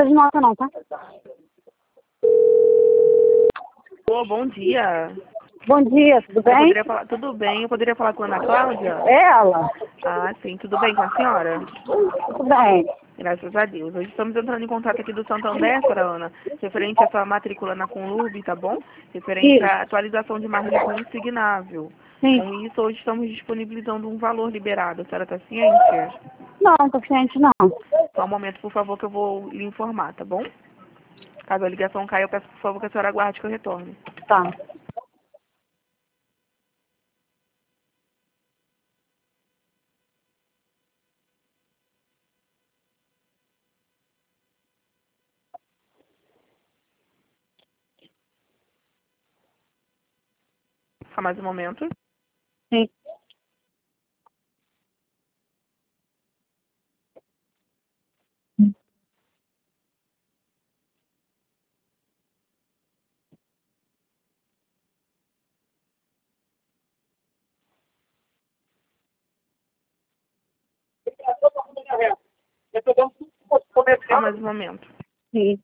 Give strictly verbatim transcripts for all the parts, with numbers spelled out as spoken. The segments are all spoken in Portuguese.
precisa de nota não, tá? Ô, bom dia. Bom dia, tudo Eu bem? poderia falar, tudo bem? Eu poderia falar com a Ana Cláudia? É ela? Ah, sim, tudo bem com a senhora? Tudo bem. Graças a Deus. Hoje estamos entrando em contato aqui do Santander, senhora Ana, referente à sua matrícula na Conlurb, tá bom? Referente Isso. à atualização de marca de consignável. Sim. Com isso, hoje estamos disponibilizando um valor liberado. A senhora está ciente? Não, paciente não. Só um momento, por favor, que eu vou lhe informar, tá bom? Caso a ligação caia, eu peço, por favor, que a senhora aguarde que eu retorne. Tá. Só mais um momento. Sim. Só mais um momento. Sim.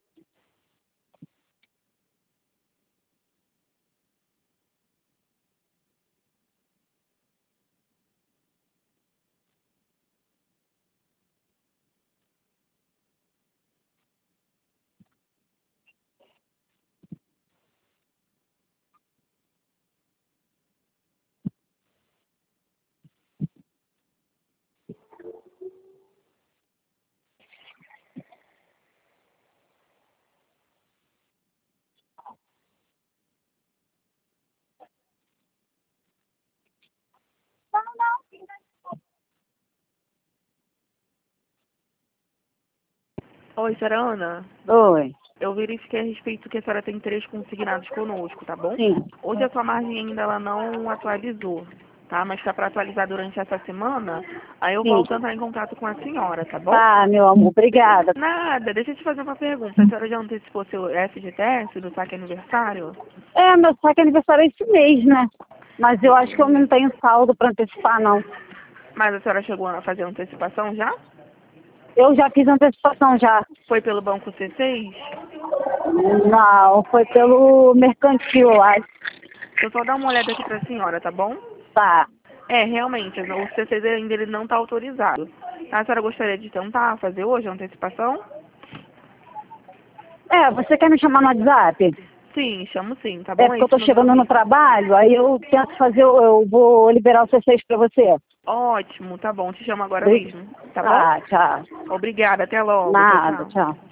Oi, senhora Ana. Oi. Eu verifiquei a respeito que a senhora tem três consignados conosco, tá bom? Sim. Hoje a sua margem ainda ela não atualizou, tá? Mas está para atualizar durante essa semana. Aí eu Sim. volto a entrar em contato com a senhora, tá bom? Tá, meu amor, obrigada. Nada, deixa eu te fazer uma pergunta. A senhora já antecipou seu F G T S do saque aniversário? É, meu saque aniversário é esse mês, né? Mas eu acho que eu não tenho saldo pra antecipar, não. Mas a senhora chegou a fazer antecipação já? Eu já fiz antecipação já. Foi pelo Banco C seis? Não, foi pelo mercantil, eu acho. Deixa eu só dar uma olhada aqui pra senhora, tá bom? Tá. É, realmente, o C seis ainda ele não está autorizado. A senhora gostaria de tentar fazer hoje a antecipação? É, você quer me chamar no WhatsApp? Sim, chamo sim, tá É bom? É porque eu esse tô número chegando no mesmo. trabalho, aí eu tento fazer, eu eu vou liberar o C seis pra você. Ótimo, tá bom, te chamo agora Bri- mesmo, tá bom? Tá, tchau. Obrigada, até logo, tchau, Nada, tchau. tchau.